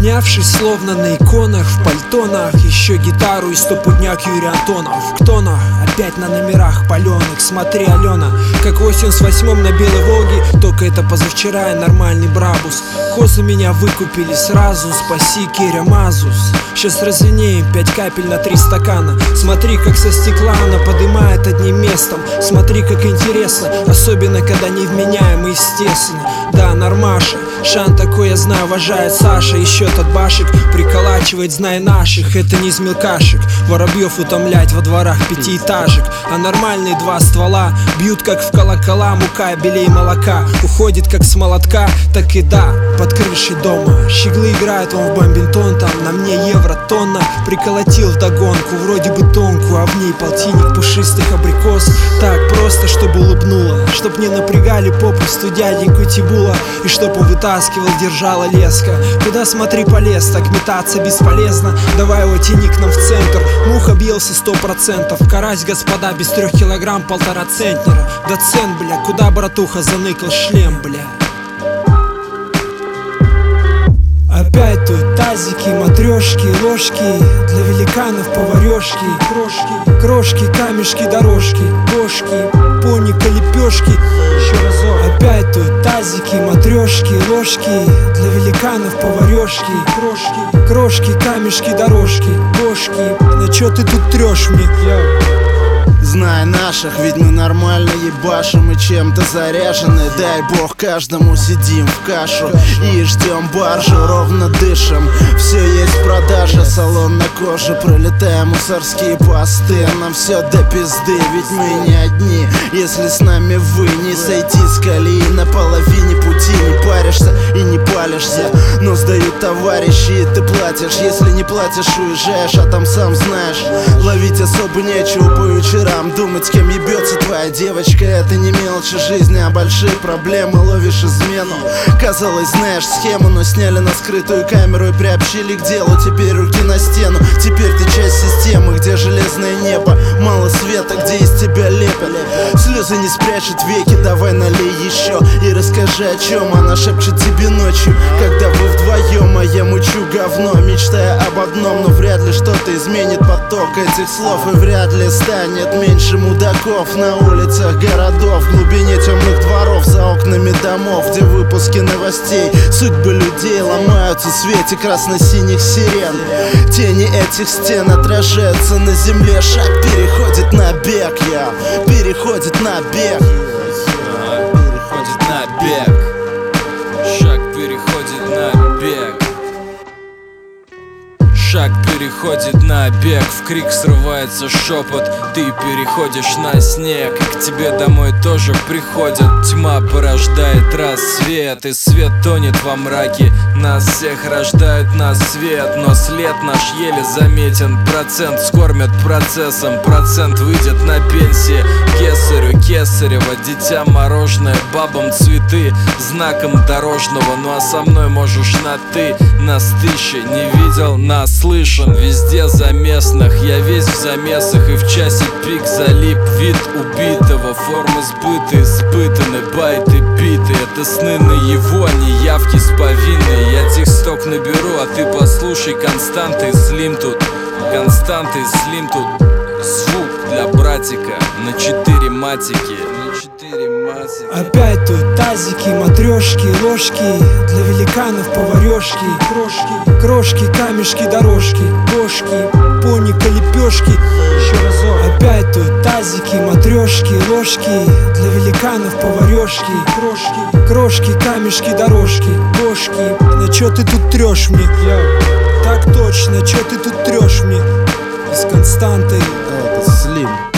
Обнявшись словно на иконах, в пальтонах, еще гитару и стопудняк Юрий Антонов. Кто на? Опять на номерах паленых. Смотри, Алена, как в 88-м на Белой Волге, только это позавчера и нормальный Брабус. Козы меня выкупили сразу, спаси Киря Мазус. Сейчас развенеем 5 капель на 3 стакана. Смотри, как со стекла она подымает одним местом. Смотри, как интересно, особенно когда невменяемо, естественно. Да, нормаша, Шан такой, я знаю, уважает Саша. Еще тот башек приколачивает, знай наших. Это не из мелкашек, воробьев утомлять во дворах 5-этажек. А нормальные 2 ствола бьют как в колокола. Мука белей молока уходит как с молотка. Так и да, под крышей дома щеглы играют, он в бомбинтон. Там на мне евро-тонна. Приколотил вдогонку, вроде бы тонкую, а в ней полтинник пушистых абрикос. Так просто, чтобы улыбнула, чтоб не напрягали попусту дяденьку Тибула. И чтоб он вытаскивал, держала леска. Куда смотри полез, так метаться бесполезно. Давай его тяни к нам в центр. Мух объелся 100%. Карась, господа, без 3 килограмм 1,5 центнера. Доцент, бля, куда братуха заныкал шлем, бля. Опять тут тазики, матрешки, ложки для великанов, поварешки, крошки, камешки, дорожки, кошки, пони, лепешки. Еще разок. Опять тут тазики, матрешки, ложки для великанов, поварешки, крошки, камешки, дорожки, кошки. На чё ты тут трёшь мне? Знай наших, ведь мы нормально ебашим и чем-то заряжены. Дай бог каждому, сидим в кашу и ждем баржу, ровно дышим. Все есть продажа, салон на коже, пролетая мусорские посты. Нам все до пизды, ведь мы не одни. Если с нами вы, не сойти с колеи на половине пути. Не паришься и не палишься, но сдают товарищи, и ты платишь. Если не платишь, уезжаешь, а там сам знаешь, ловить особо нечего по вечерам. Думать, с кем ебется твоя девочка, это не мелочи жизни, а большие проблемы. Ловишь измену, казалось, знаешь схему, но сняли на скрытую камеру и приобщили к делу. Теперь руки на стену, теперь ты часть системы, где железное небо, мало света, где из тебя лепят. Слезы не спрячут веки, давай налей еще и расскажи, о чем она шепчет тебе ночью, когда вы вдвоем, а я мучу говно, мечтая об одном, но вряд ли что-то изменит поток этих слов, и вряд ли станет меньше мудаков на улицах городов, в глубине темных дворов, за окнами домов, где выпуски новостей, судьбы людей ломаются в свете красно-синих сирен. Тени этих стен отражаются на земле, шаг переходит на бег, переходит на бег, переходит на бег, шаг переходит на бег. Шаг переходит на бег, в крик срывается шепот. Ты переходишь на снег, и к тебе домой тоже приходят. Тьма порождает рассвет, и свет тонет во мраке. Нас всех рождают на свет, но след наш еле заметен. Процент скормят процессом, процент выйдет на пенсии. Кесарю кесарево, дитя мороженое, бабам цветы, знаком дорожного. Ну а со мной можешь на ты, нас тысяча, не видел, нас слышен. Везде за местных, я весь в замесах, и в часе пик залип. Вид убитого, формы сбыты, испытаны, байты биты. Это сны наяву, а не явки с повинной. Я тексток наберу, а ты послушай. Константы слим тут, константы слим тут. Звук для братика на 4 матики. Опять тут тазики, матрешки, ложки для великанов, поварешки, крошки, камешки, дорожки, кошки, пони, лепешки. Еще разок. Опять тут тазики, матрешки, ложки для великанов, поварешки, крошки, камешки, дорожки, кошки. На чё ты тут трёшь мне? Так точно, чё ты тут трёшь мне? С Константой. Это Слим.